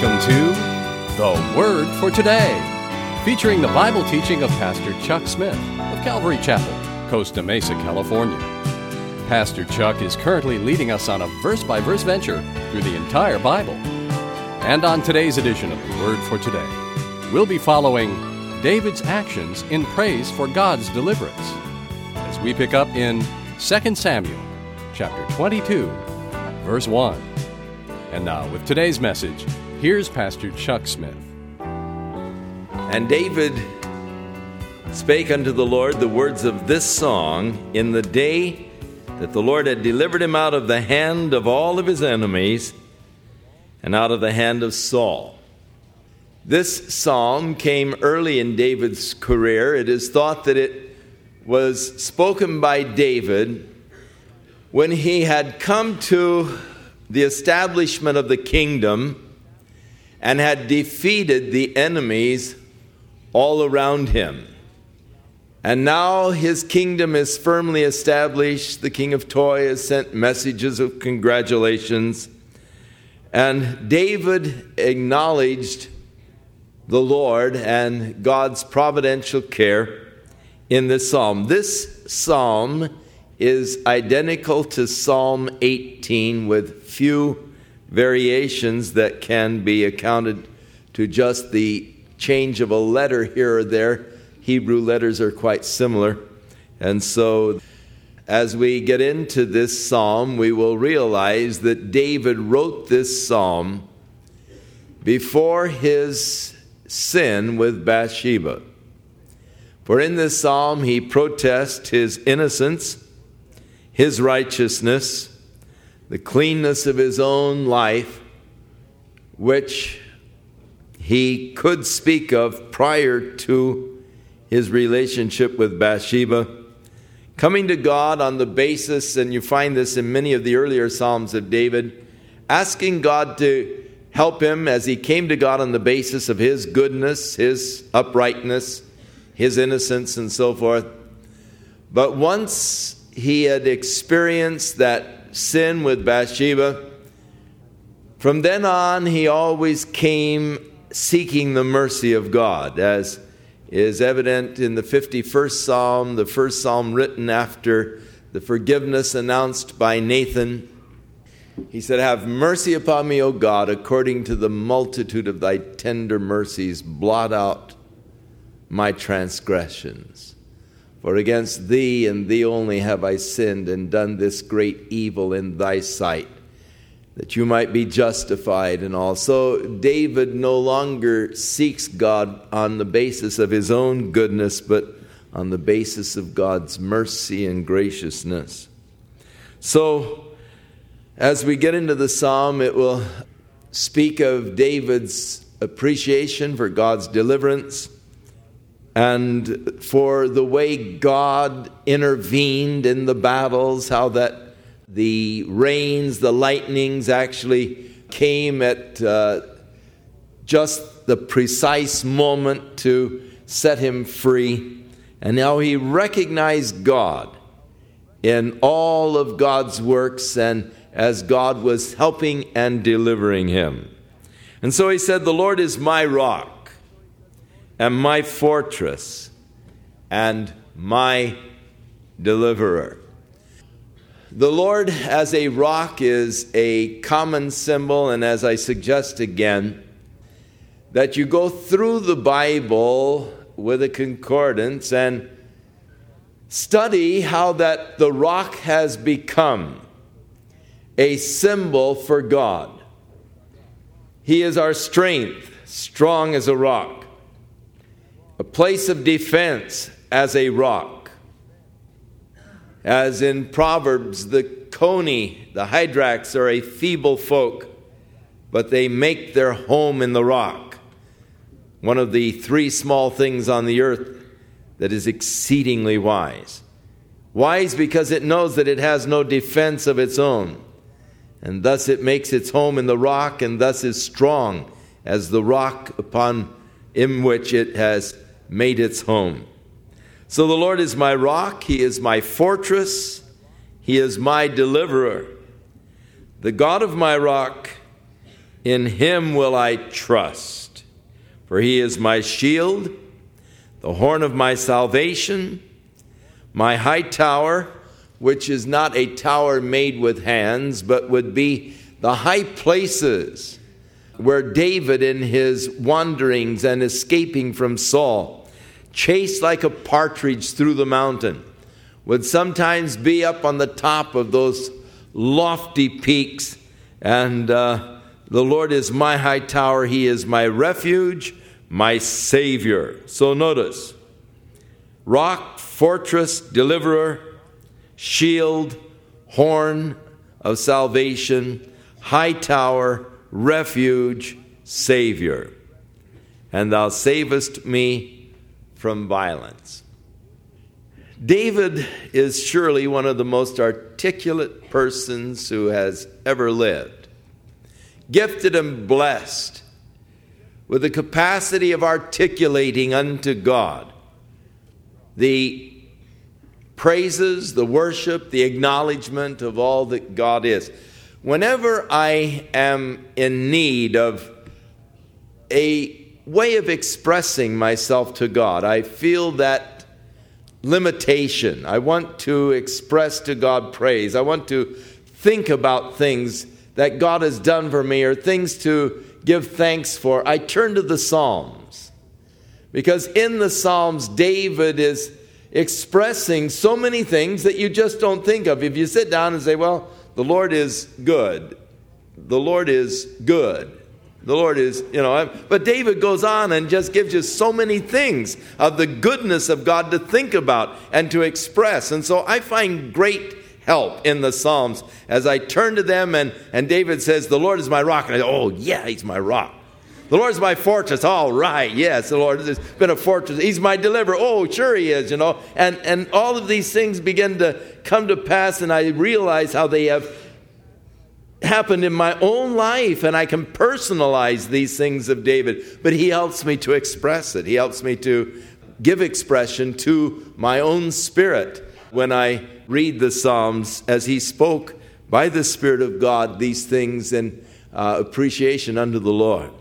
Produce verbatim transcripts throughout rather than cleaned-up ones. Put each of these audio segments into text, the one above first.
Welcome to The Word for Today, featuring the Bible teaching of Pastor Chuck Smith of Calvary Chapel, Costa Mesa, California. Pastor Chuck is currently leading us on a verse-by-verse venture through the entire Bible. And on today's edition of The Word for Today, we'll be following David's actions in praise for God's deliverance, as we pick up in Second Samuel, chapter twenty-two, verse one. And now, with today's message, here's Pastor Chuck Smith. And David spake unto the Lord the words of this song in the day that the Lord had delivered him out of the hand of all of his enemies and out of the hand of Saul. This psalm came early in David's career. It is thought that it was spoken by David when he had come to the establishment of the kingdom and had defeated the enemies all around him. And now his kingdom is firmly established. The king of Toy has sent messages of congratulations. And David acknowledged the Lord and God's providential care in this psalm. This psalm is identical to Psalm eighteen with few variations that can be accounted to just the change of a letter here or there. Hebrew letters are quite similar. And so as we get into this psalm, we will realize that David wrote this psalm before his sin with Bathsheba. For in this psalm he protests his innocence, his righteousness, the cleanness of his own life, which he could speak of prior to his relationship with Bathsheba, coming to God on the basis, and you find this in many of the earlier Psalms of David, asking God to help him as he came to God on the basis of his goodness, his uprightness, his innocence, and so forth. But once he had experienced that sin with Bathsheba, from then on he always came seeking the mercy of God, as is evident in the fifty-first Psalm, the first Psalm written after the forgiveness announced by Nathan. He said, "Have mercy upon me, O God, according to the multitude of thy tender mercies, blot out my transgressions. For against thee and thee only have I sinned and done this great evil in thy sight, that you might be justified and all." So David no longer seeks God on the basis of his own goodness, but on the basis of God's mercy and graciousness. So as we get into the psalm, it will speak of David's appreciation for God's deliverance and for the way God intervened in the battles, how that the rains, the lightnings actually came at uh, just the precise moment to set him free, and how he recognized God in all of God's works and as God was helping and delivering him. And so he said, "The Lord is my rock and my fortress and my deliverer." The Lord as a rock is a common symbol, and as I suggest again, that you go through the Bible with a concordance and study how that the rock has become a symbol for God. He is our strength, strong as a rock, a place of defense as a rock. As in Proverbs, the coney, the hyrax are a feeble folk, but they make their home in the rock. One of the three small things on the earth that is exceedingly wise. Wise because it knows that it has no defense of its own, and thus it makes its home in the rock, and thus is strong as the rock upon in which it has made its home. So the Lord is my rock, he is my fortress, he is my deliverer. The God of my rock In him will I trust, for he is my shield, the horn of my salvation, my high tower, which is not a tower made with hands, but would be the high places where David, in his wanderings and escaping from Saul, chased like a partridge through the mountain, would sometimes be up on the top of those lofty peaks. And uh, the Lord is my high tower. He is my refuge, my Savior. So notice, rock, fortress, deliverer, shield, horn of salvation, high tower, refuge, Savior. And thou savest me from violence. David is surely one of the most articulate persons who has ever lived. Gifted and blessed with the capacity of articulating unto God the praises, the worship, the acknowledgement of all that God is. Whenever I am in need of a way of expressing myself to God, I feel that limitation. I want to express to God praise. I want to think about things that God has done for me or things to give thanks for. I turn to the Psalms, because in the Psalms, David is expressing so many things that you just don't think of. If you sit down and say, well, the Lord is good. The Lord is good. The Lord is, you know, but David goes on and just gives you so many things of the goodness of God to think about and to express. And so I find great help in the Psalms as I turn to them, and, and David says, the Lord is my rock. And I go, oh, yeah, he's my rock. The Lord is my fortress. All right, yes, the Lord has been a fortress. He's my deliverer. Oh, sure he is, you know. And, and all of these things begin to come to pass, and I realize how they have happened in my own life, and I can personalize these things of David. But he helps me to express it. He helps me to give expression to my own spirit when I read the Psalms, as he spoke by the Spirit of God these things in uh, appreciation unto the Lord.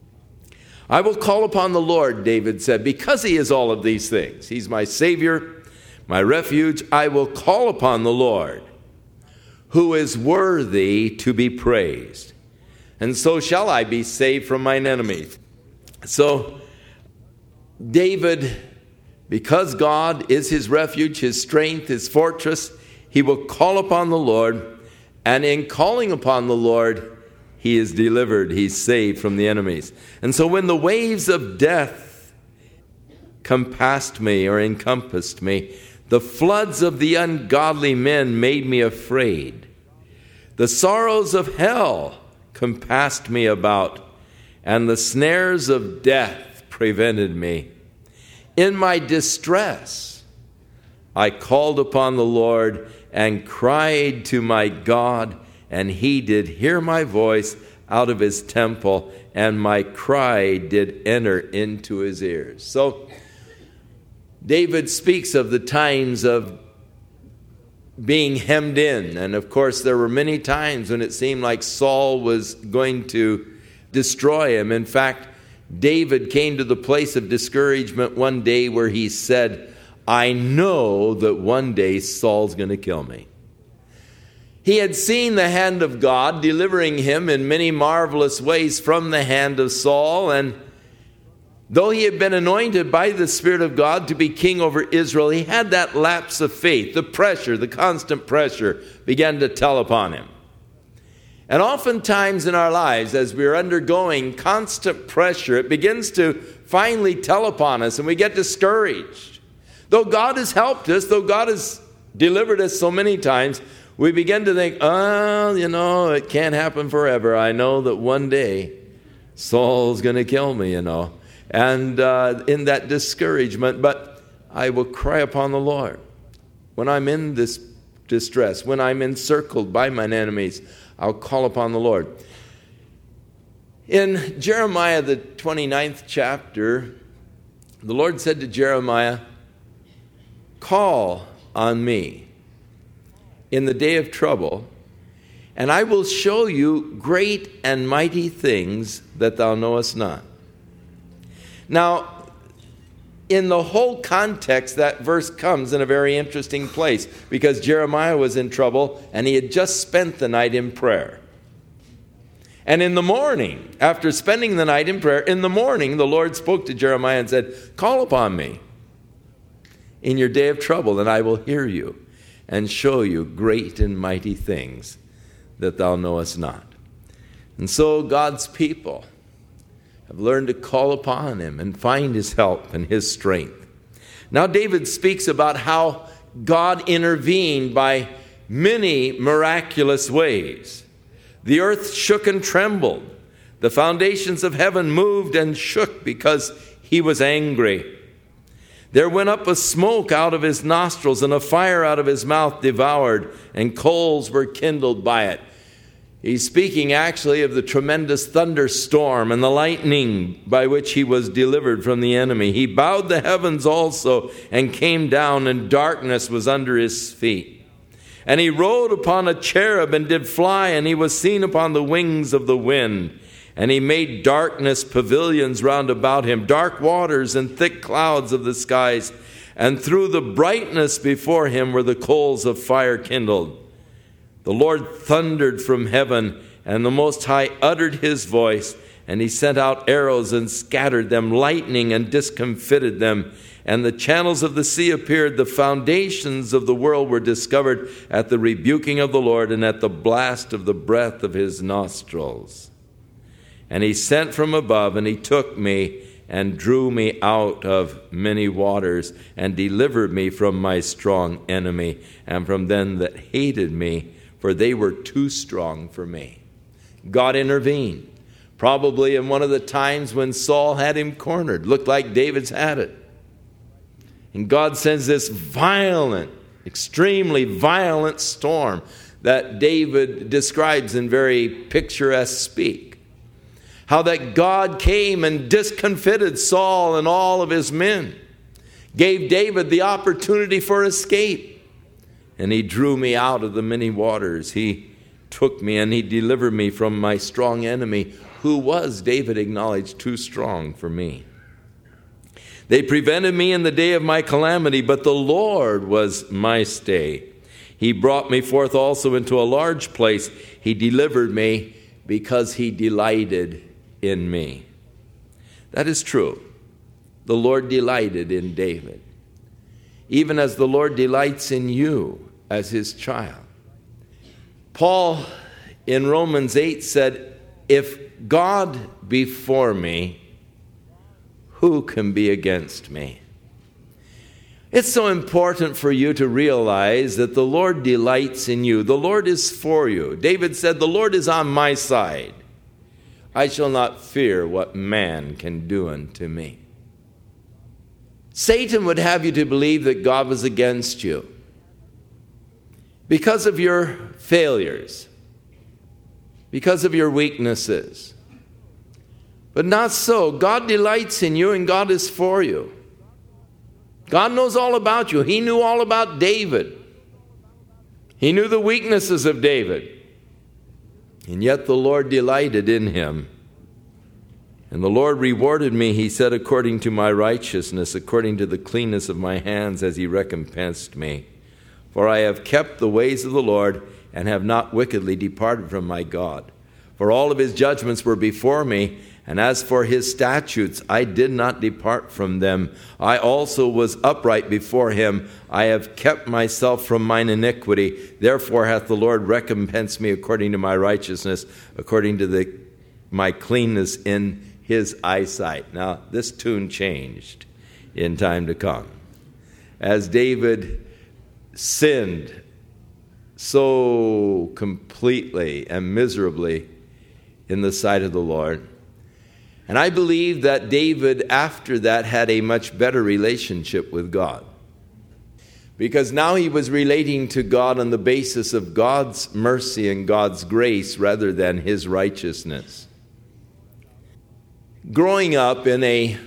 I will call upon the Lord, David said, because he is all of these things. He's my Savior, my refuge. I will call upon the Lord, who is worthy to be praised. And so shall I be saved from mine enemies. So David, because God is his refuge, his strength, his fortress, he will call upon the Lord. And in calling upon the Lord, he is delivered, he's saved from the enemies. And so when the waves of death compassed me or encompassed me, the floods of the ungodly men made me afraid. The sorrows of hell compassed me about, and the snares of death prevented me. In my distress, I called upon the Lord and cried to my God, and he did hear my voice out of his temple, and my cry did enter into his ears. So David speaks of the times of being hemmed in. And of course, there were many times when it seemed like Saul was going to destroy him. In fact, David came to the place of discouragement one day where he said, I know that one day Saul's going to kill me. He had seen the hand of God delivering him in many marvelous ways from the hand of Saul, and though he had been anointed by the Spirit of God to be king over Israel, he had that lapse of faith. The pressure, the constant pressure began to tell upon him. And oftentimes in our lives, as we're undergoing constant pressure, it begins to finally tell upon us, and we get discouraged. Though God has helped us, though God has delivered us so many times, we begin to think, oh, you know, it can't happen forever. I know that one day Saul's going to kill me, you know. And uh, in that discouragement, but I will cry upon the Lord. When I'm in this distress, when I'm encircled by mine enemies, I'll call upon the Lord. In Jeremiah, the twenty-ninth chapter, the Lord said to Jeremiah, call on me in the day of trouble, and I will show you great and mighty things that thou knowest not. Now, in the whole context, that verse comes in a very interesting place, because Jeremiah was in trouble and he had just spent the night in prayer. And in the morning, after spending the night in prayer, in the morning the Lord spoke to Jeremiah and said, call upon me in your day of trouble, and I will hear you and show you great and mighty things that thou knowest not. And so God's people have learned to call upon him and find his help and his strength. Now David speaks about how God intervened by many miraculous ways. The earth shook and trembled. The foundations of heaven moved and shook because he was angry. There went up a smoke out of his nostrils, and a fire out of his mouth devoured, and coals were kindled by it. He's speaking actually of the tremendous thunderstorm and the lightning by which he was delivered from the enemy. He bowed the heavens also and came down, and darkness was under his feet. And he rode upon a cherub and did fly, and he was seen upon the wings of the wind. And he made darkness pavilions round about him, dark waters and thick clouds of the skies. And through the brightness before him were the coals of fire kindled. The Lord thundered from heaven, and the Most High uttered his voice, and he sent out arrows and scattered them, lightning and discomfited them. And the channels of the sea appeared. The foundations of the world were discovered at the rebuking of the Lord and at the blast of the breath of his nostrils. And he sent from above, and he took me and drew me out of many waters and delivered me from my strong enemy and from them that hated me, for they were too strong for me. God intervened, probably in one of the times when Saul had him cornered. Looked like David's had it. And God sends this violent, extremely violent storm that David describes in very picturesque speak. How that God came and discomfited Saul and all of his men, gave David the opportunity for escape. And he drew me out of the many waters. He took me and he delivered me from my strong enemy, who was, David acknowledged, too strong for me. They prevented me in the day of my calamity, but the Lord was my stay. He brought me forth also into a large place. He delivered me because he delighted in me. That is true. The Lord delighted in David, even as the Lord delights in you as his child. Paul in Romans eight said, if God be for me, who can be against me? It's so important for you to realize that the Lord delights in you. The Lord is for you. David said, the Lord is on my side. I shall not fear what man can do unto me. Satan would have you to believe that God was against you because of your failures, because of your weaknesses. But not so. God delights in you, and God is for you. God knows all about you. He knew all about David. He knew the weaknesses of David. And yet the Lord delighted in him. And the Lord rewarded me, he said, according to my righteousness, according to the cleanness of my hands, as he recompensed me. For I have kept the ways of the Lord, and have not wickedly departed from my God. For all of his judgments were before me, and as for his statutes, I did not depart from them. I also was upright before him. I have kept myself from mine iniquity. Therefore hath the Lord recompensed me according to my righteousness, according to the, my cleanness in his eyesight. Now, this tune changed in time to come. As David sinned so completely and miserably in the sight of the Lord. And I believe that David, after that, had a much better relationship with God. Because now he was relating to God on the basis of God's mercy and God's grace rather than his righteousness. Growing up in a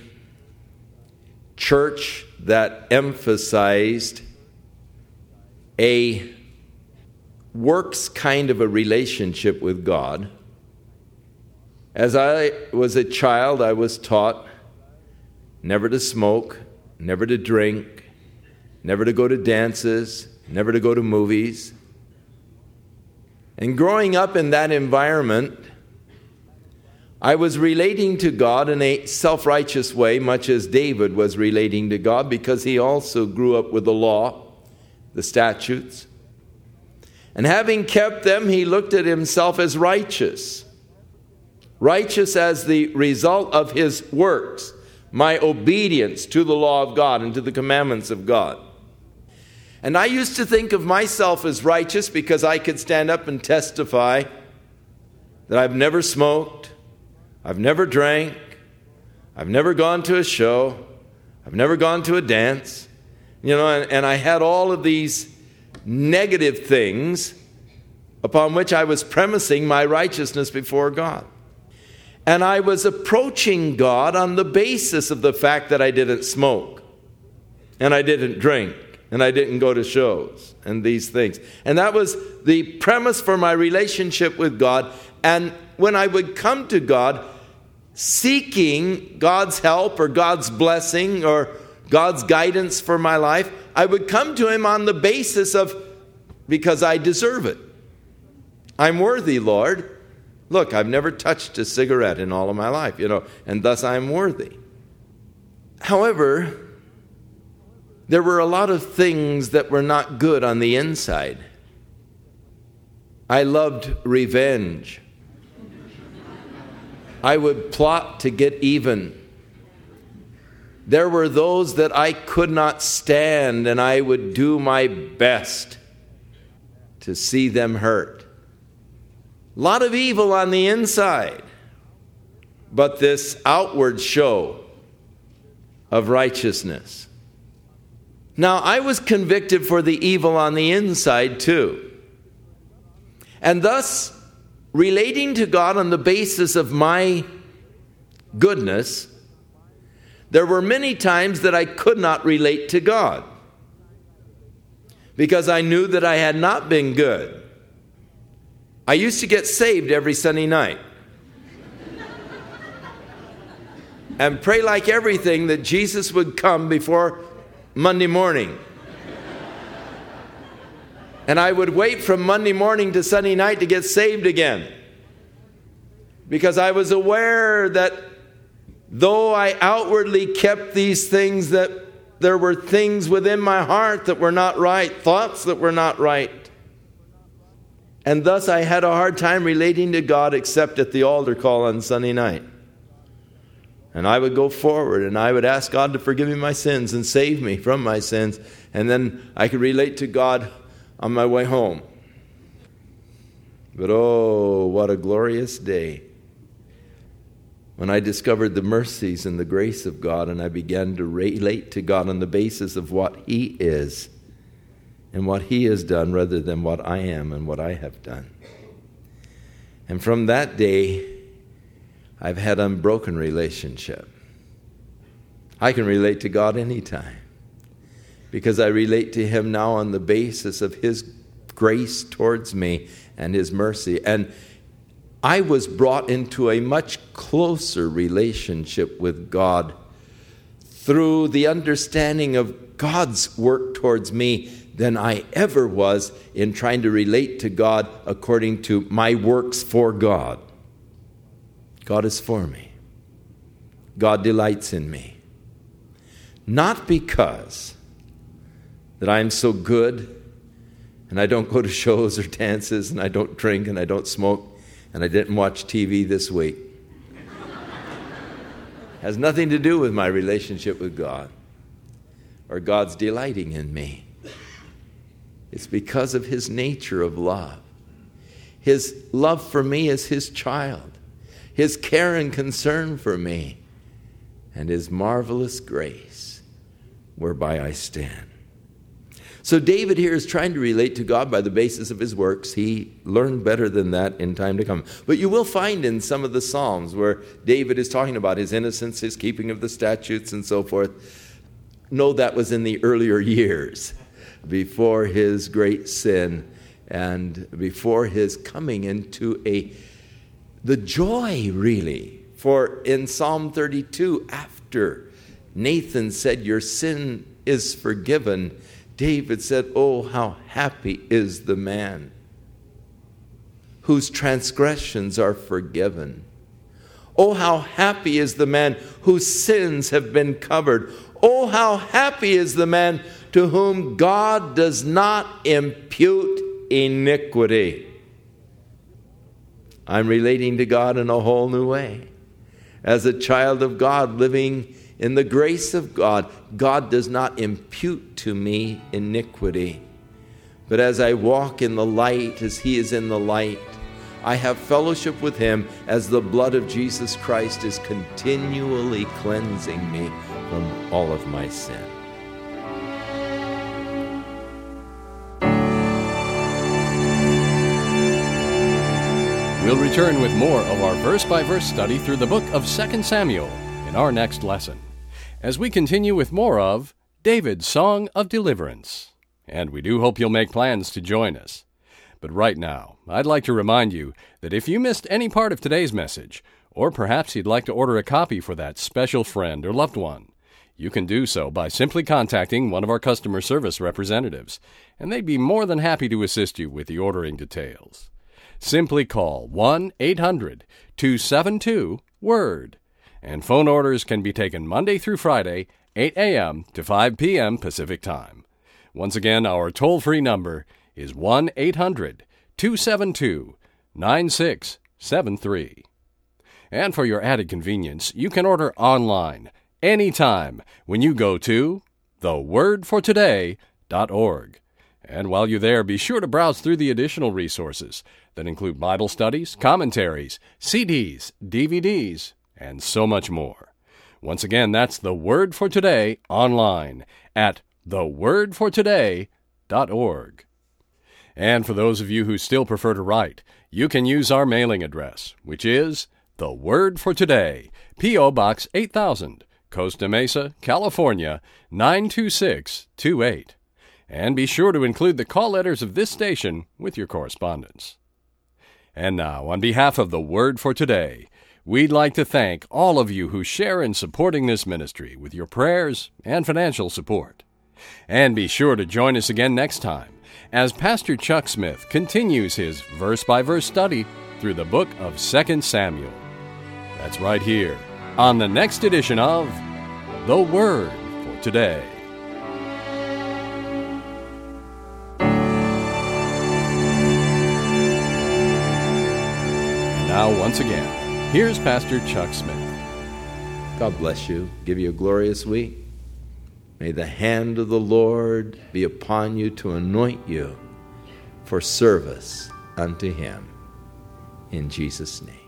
church that emphasized a works kind of a relationship with God. As I was a child, I was taught never to smoke, never to drink, never to go to dances, never to go to movies. And growing up in that environment, I was relating to God in a self-righteous way, much as David was relating to God, because he also grew up with the law, the statutes. And having kept them, he looked at himself as righteous. Righteous as the result of his works, my obedience to the law of God and to the commandments of God. And I used to think of myself as righteous because I could stand up and testify that I've never smoked, I've never drank, I've never gone to a show, I've never gone to a dance, you know, and, and I had all of these negative things upon which I was premising my righteousness before God. And I was approaching God on the basis of the fact that I didn't smoke, and I didn't drink, and I didn't go to shows, and these things. And that was the premise for my relationship with God. And when I would come to God seeking God's help or God's blessing or God's guidance for my life, I would come to him on the basis of, because I deserve it. I'm worthy, Lord. Look, I've never touched a cigarette in all of my life, you know, and thus I'm worthy. However, there were a lot of things that were not good on the inside. I loved revenge. I would plot to get even. There were those that I could not stand, and I would do my best to see them hurt. A lot of evil on the inside, but this outward show of righteousness. Now, I was convicted for the evil on the inside too. And thus, relating to God on the basis of my goodness, there were many times that I could not relate to God because I knew that I had not been good. I used to get saved every Sunday night and pray like everything that Jesus would come before Monday morning. And I would wait from Monday morning to Sunday night to get saved again, because I was aware that though I outwardly kept these things, that there were things within my heart that were not right, thoughts that were not right. And thus I had a hard time relating to God except at the altar call on Sunday night. And I would go forward and I would ask God to forgive me my sins and save me from my sins. And then I could relate to God on my way home. But oh, what a glorious day when I discovered the mercies and the grace of God, and I began to relate to God on the basis of what He is and what He has done rather than what I am and what I have done. And from that day, I've had unbroken relationship. I can relate to God anytime because I relate to Him now on the basis of His grace towards me and His mercy. And I was brought into a much closer relationship with God through the understanding of God's work towards me than I ever was in trying to relate to God according to my works for God. God is for me. God delights in me. Not because that I'm so good and I don't go to shows or dances and I don't drink and I don't smoke and I didn't watch T V this week. Has nothing to do with my relationship with God or God's delighting in me. It's because of His nature of love. His love for me as His child. His care and concern for me. And His marvelous grace whereby I stand. So David here is trying to relate to God by the basis of his works. He learned better than that in time to come. But you will find in some of the Psalms where David is talking about his innocence, his keeping of the statutes and so forth. No, that was in the earlier years before his great sin and before his coming into a the joy, really. For in Psalm thirty-two, after Nathan said, your sin is forgiven, David said, oh, how happy is the man whose transgressions are forgiven. Oh, how happy is the man whose sins have been covered. Oh, how happy is the man to whom God does not impute iniquity. I'm relating to God in a whole new way. As a child of God, living in the grace of God, God does not impute to me iniquity. But as I walk in the light, as he is in the light, I have fellowship with him as the blood of Jesus Christ is continually cleansing me from all of my sin. We'll return with more of our verse-by-verse study through the book of Second Samuel in our next lesson, as we continue with more of David's Song of Deliverance. And we do hope you'll make plans to join us. But right now, I'd like to remind you that if you missed any part of today's message, or perhaps you'd like to order a copy for that special friend or loved one, you can do so by simply contacting one of our customer service representatives, and they'd be more than happy to assist you with the ordering details. Simply call one eight hundred two seven two WORD, and phone orders can be taken Monday through Friday, eight a.m. to five p.m. Pacific Time. Once again, our toll-free number is one eight hundred two seven two nine six seven three. And for your added convenience, you can order online anytime when you go to the word for today dot org. And while you're there, be sure to browse through the additional resources that include Bible studies, commentaries, C Ds, D V Ds, and so much more. Once again, that's The Word for Today online at the word for today dot org. And for those of you who still prefer to write, you can use our mailing address, which is The Word for Today, P O. Box eight thousand, Costa Mesa, California, nine two six two eight. And be sure to include the call letters of this station with your correspondence. And now, on behalf of The Word for Today, we'd like to thank all of you who share in supporting this ministry with your prayers and financial support. And be sure to join us again next time as Pastor Chuck Smith continues his verse-by-verse study through the book of Second Samuel. That's right here on the next edition of The Word for Today. And now, once again, here's Pastor Chuck Smith. God bless you. Give you a glorious week. May the hand of the Lord be upon you to anoint you for service unto him. In Jesus' name.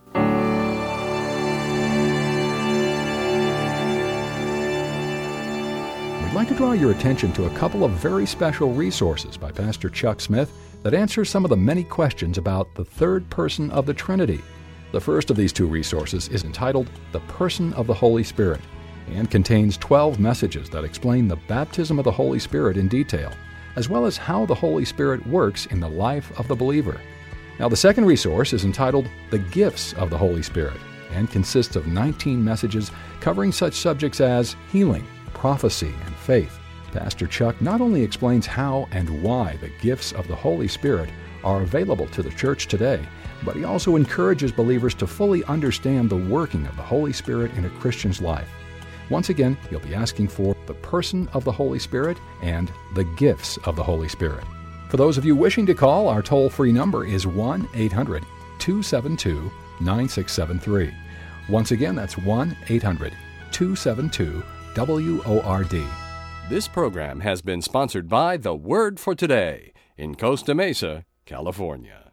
We'd like to draw your attention to a couple of very special resources by Pastor Chuck Smith that answer some of the many questions about the third person of the Trinity. The first of these two resources is entitled The Person of the Holy Spirit, and contains twelve messages that explain the baptism of the Holy Spirit in detail, as well as how the Holy Spirit works in the life of the believer. Now, the second resource is entitled The Gifts of the Holy Spirit, and consists of nineteen messages covering such subjects as healing, prophecy, and faith. Pastor Chuck not only explains how and why the gifts of the Holy Spirit are available to the church today, but he also encourages believers to fully understand the working of the Holy Spirit in a Christian's life. Once again, he'll be asking for the person of the Holy Spirit and the gifts of the Holy Spirit. For those of you wishing to call, our toll-free number is one eight hundred two seven two nine six seven three. Once again, that's one eight hundred two seven two W O R D. This program has been sponsored by The Word for Today in Costa Mesa, California.